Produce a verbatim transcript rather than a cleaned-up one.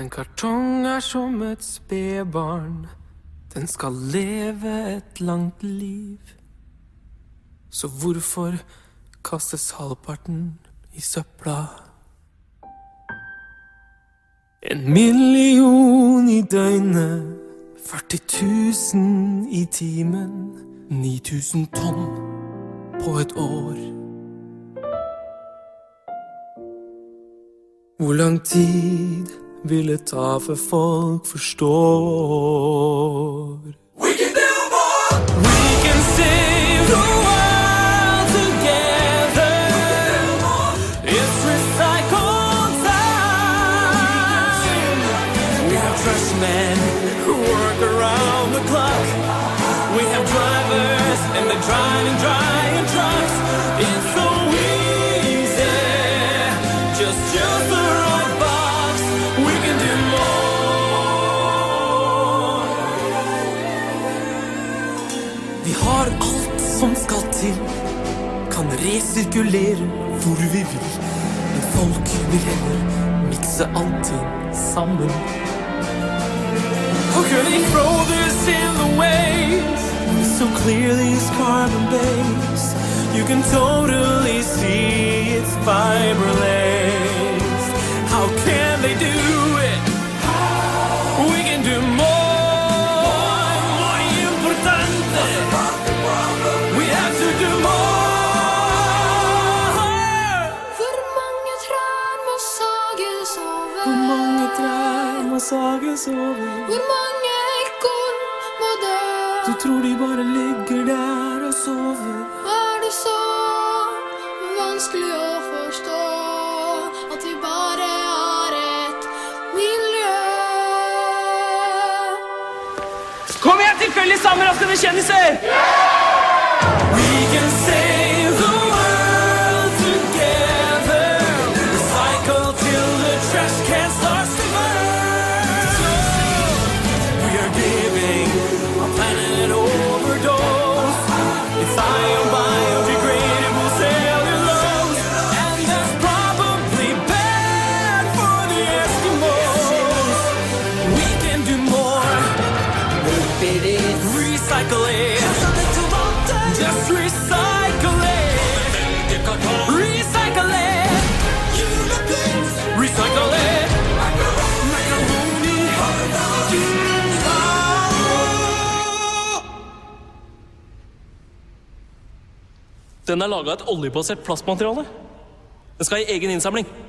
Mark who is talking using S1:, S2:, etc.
S1: En kartong er som et spedbarn. Den skal leve et langt liv. Så hvorfor kastes halvparten i søpla? En million i døgnet, førti tusen i timen, ni tusen tonn på et år. Hvor lang tid vil det ta før folk forstår? We can do more! We can save the world together. It's recycled time. We have trash men who work around the clock. We have drivers and they're driving, driving trucks. It's so easy. Just, just the right box. We can do more. Vi har alt som skal til. Kan resirkulere hvor vi vil. Men folk vil heller mikse allting sammen. How could they throw this in the waste? So clearly it's carbon-based. You can totally see it's fiber-laced. How can they do it? We can do more. Muy importante. We have to do more.
S2: Hvor mange trær må sages over?
S1: Hvor mange trær må sages over?
S2: Hvor mange ekorn må dø?
S1: Du tror de bare ligger der og sover?
S2: Er det så vanskelig å forstå at vi bare er et miljø?
S1: Kom igjen, tilfeldig sammenraskende kjendiser! We can save the world together. Recycle till the trash can starts to burn. We are giving our planet an overdose. It's ion biodegradable cellulose. And that's probably bad for the Eskimos. We can do more. Recycle it. Just recycle it. Recycle it. Recycle it. Macaroni.
S3: Den er laget av et oljebasert plastmateriale. Den skal i egen innsamling.